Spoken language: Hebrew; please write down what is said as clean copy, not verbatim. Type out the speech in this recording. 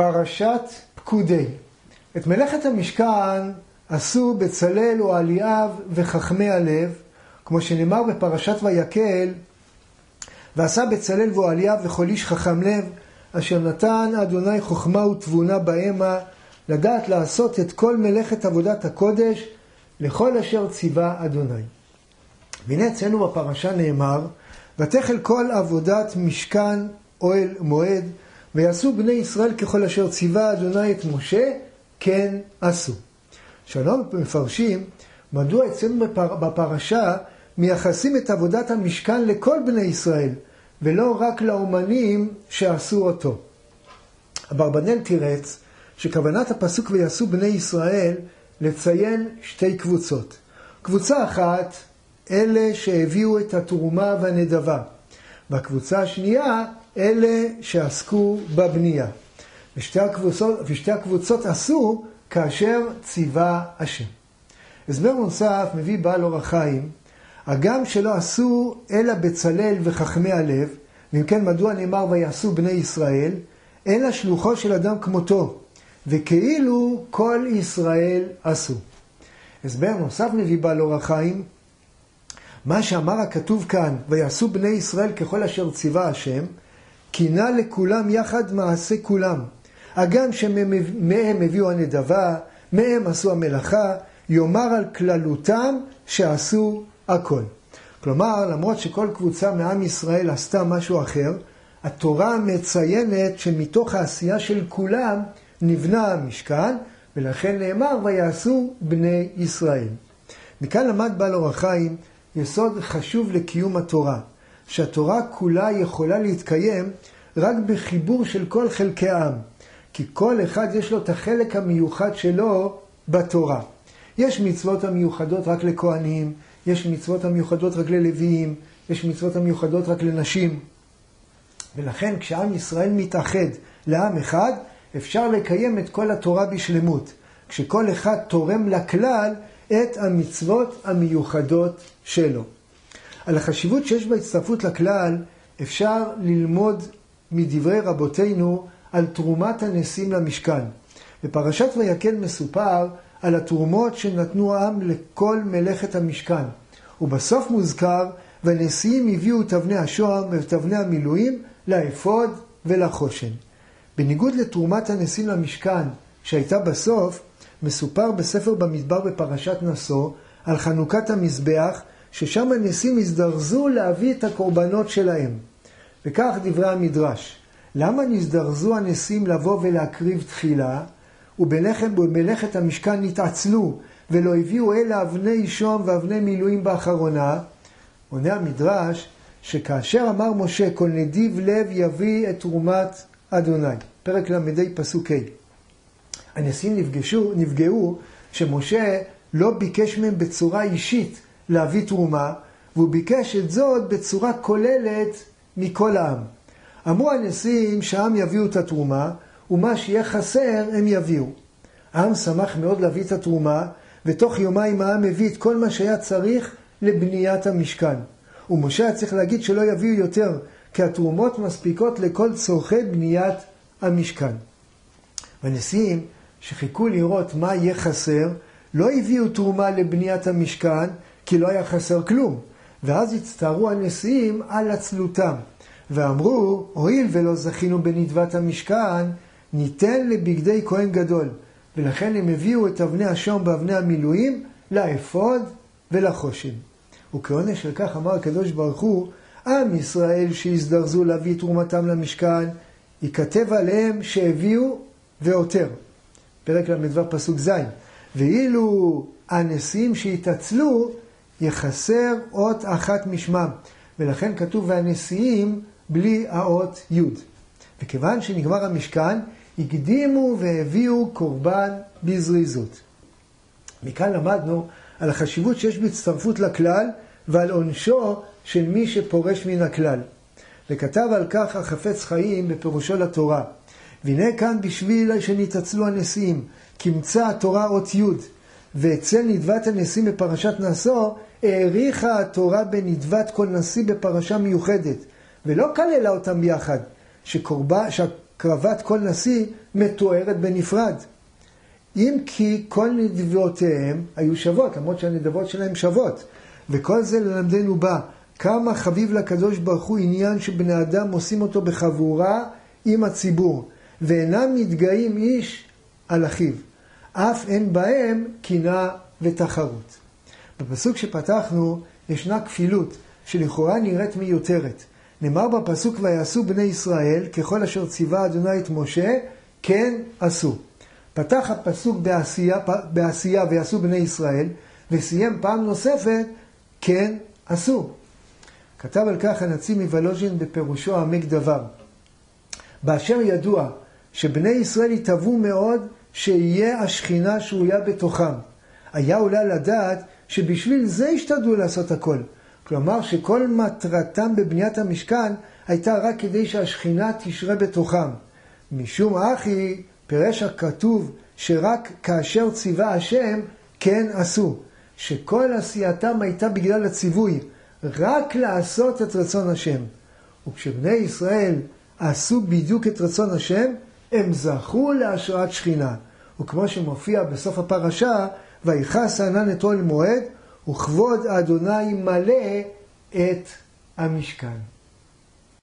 פרשת פקודי. את מלאכת המשכן עשו בצלאל ואליאב וחכמי הלב, כמו שנאמר בפרשת ויקל, ועשה בצלאל ואליאב וכל איש חכם לב, אשר נתן אדוני חוכמה ותבונה בהמה, לדעת לעשות את כל מלאכת עבודת הקודש, לכל אשר ציווה אדוני. והנה אצלנו בפרשה נאמר, ותחל כל עבודת משכן אוהל מועד, ויעשו בני ישראל ככל אשר ציווה אדוני את משה, כן עשו. שלום מפרשים, מדוע אצלנו בפרשה מייחסים את עבודת המשכן לכל בני ישראל, ולא רק לאומנים שעשו אותו. אברבנאל תירץ שכוונת הפסוק ויעשו בני ישראל לציין שתי קבוצות. קבוצה אחת, אלה שהביאו את התרומה והנדבה, והקבוצה השנייה, אלה שעסקו בבנייה. ושתי הקבוצות עשו כאשר ציווה השם. הסבר נוסף מביא בעל אור החיים, הגם שלא עשו אלא בצלאל וחכמי הלב, ואם כן מדוע נאמר ויעשו בני ישראל, אלא שלוחו של אדם כמותו, וכאילו כל ישראל עשו. הסבר נוסף מביא בעל אור החיים, מה שאמר הכתוב כאן, ויעשו בני ישראל ככל אשר ציווה השם, כינה לכולם יחד מעשה כולם. הגם שמהם הביאו הנדבה, מהם עשו המלאכה, יאמר על כללותם שעשו הכל. כלומר, למרות שכל קבוצה מעם ישראל עשתה משהו אחר, התורה מציינת שמתוך העשייה של כולם נבנה המשכן, ולכן נאמר ויעשו בני ישראל. מכאן למד בעל אור החיים יסוד חשוב לקיום התורה, שהתורה כולה יכולה להתקיים רק בחיבור של כל חלקי העם, כי כל אחד יש לו את החלק המיוחד שלו בתורה. יש מצוות המיוחדות רק לכהנים, יש מצוות המיוחדות רק ללוויים, יש מצוות המיוחדות רק לנשים. ולכן כשעם ישראל מתאחד לעם אחד, אפשר לקיים את כל התורה בשלמות, כשכל אחד תורם לכלל את המצוות המיוחדות שלו. על החשיבות שיש בהצטרפות לכלל, אפשר ללמוד מדברי רבותינו על תרומת הנסים למשכן. בפרשת ויקל מסופר על התרומות שנתנו העם לכל מלאכת המשכן. ובסוף מוזכר, והנשיאים הביאו את אבני השוהם ואת אבני המילואים לאפוד ולחושן. בניגוד לתרומת הנסים למשכן שהייתה בסוף, מסופר בספר במדבר בפרשת נשוא על חנוכת המזבח, ששם הנסים הזדרזו להביא את הקורבנות שלהם. וכך דברי המדרש. למה נזדרזו הנסים לבוא ולהקריב תחילה, ובמלאכת המשכן נתעצלו, ולא הביאו אלא אבני שום ואבני מילואים באחרונה? עונה המדרש, שכאשר אמר משה, כל נדיב לב יביא את תרומת אדוני. פרק למדי פסוק ה'. הנסים נפגעו שמשה לא ביקש מהם בצורה אישית להביא תרומה, והוא ביקש את זאת בצורה כוללת מכל העם. אמרו הנסים שהעם יביאו את התרומה, ומה שיהיה חסר הם יביאו. העם שמח מאוד להביא את התרומה, ותוך יומיים העם הביא את כל מה שהיה צריך לבניית המשכן. ומשה היה צריך להגיד שלא יביאו יותר, כי התרומות מספיקות לכל צורכי בניית המשכן. והנשיאים שחיכו לראות מה יהיה חסר, לא הביאו תרומה לבניית המשכן, כי לא היה חסר כלום. ואז הצטערו הנשיאים על עצלותם, ואמרו, הואיל ולא זכינו בנדבת המשכן, ניתן לבגדי כהן גדול. ולכן הם הביאו את אבני השום באבני המילואים לאפוד ולחושן. וכעונש של כך אמר הקדוש ברוך הוא, עם ישראל שהזדרזו להביא תרומתם למשכן, ייכתב עליהם שהביאו ועותר. פרק למדבר פסוק ז'. ואילו הנשיאים שהתעצלו, יחסר אות אחת משמם. ולכן כתוב והנשיאים בלי האות י'. וכיוון שנגמר המשכן, הקדימו והביאו קורבן בזריזות. מכאן למדנו על החשיבות שיש בהצטרפות לכלל, ועל עונשו של מי שפורש מן הכלל. וכתב על כך החפץ חיים בפירושו לתורה. והנה כאן בשביל שנתעצלו הנשיאים, כמצא התורה אות י', ואצל נדבת הנשיאים בפרשת נשוא, העריכה התורה בנדבת כל נשיא בפרשה מיוחדת, ולא כללה אותם ביחד, קרבת כל נשיא מתוארת בנפרד. אם כי כל נדבותיהם היו שוות, למרות שהנדבות שלהם שוות. וכל זה ללמדנו בה, כמה חביב לקדוש ברוך הוא עניין שבני אדם עושים אותו בחבורה עם הציבור, ואינם מתגאים איש על אחיו. אף אין בהם קנאה ותחרות. בפסוק שפתחנו ישנה כפילות שלכאורה נראית מיותרת. נאמר בפסוק ויעשו בני ישראל ככל אשר ציווה אדוני את משה, כן עשו. פתח הפסוק בעשייה ויעשו בני ישראל, וסיים פעם נוספת, כן עשו. כתב על כך הנצי"ב מוולוז'ין בפירושו העמק דבר. באשר ידוע שבני ישראל התאוו מאוד שיהיה השכינה שרויה בתוכם. היה עולה לדעת שבשביל זה השתדלו לעשות הכל. כלומר שכל מטרתם בבניית המשכן הייתה רק כדי שהשכינה תשרה בתוכם. משום אחי פירש הכתוב שרק כאשר ציווה השם כן עשו. שכל עשייתם הייתה בגלל הציווי, רק לעשות את רצון השם. וכשבני ישראל עשו בדיוק את רצון השם, הם זכו להשראת שכינה. וכמו שמופיע בסוף הפרשה, ויכס הענן את אוהל מועד, וכבוד אדוני מלא את המשכן.